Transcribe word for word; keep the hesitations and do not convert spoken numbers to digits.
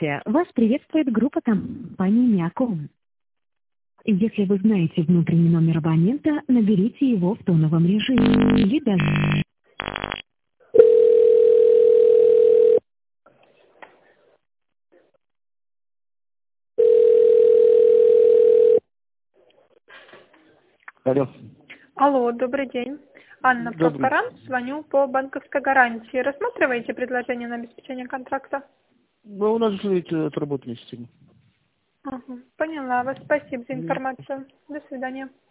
Вас приветствует группа компании Миаком. Если вы знаете внутренний номер абонента, наберите его в тоновом режиме или даже... Алло. Алло, добрый день. Анна Добрый. Проскоран, звоню по банковской гарантии. Рассматриваете предложение на обеспечение контракта? Ну, у нас же это отработали систему. Ага, поняла вас. Спасибо за Мгм. информацию. До свидания.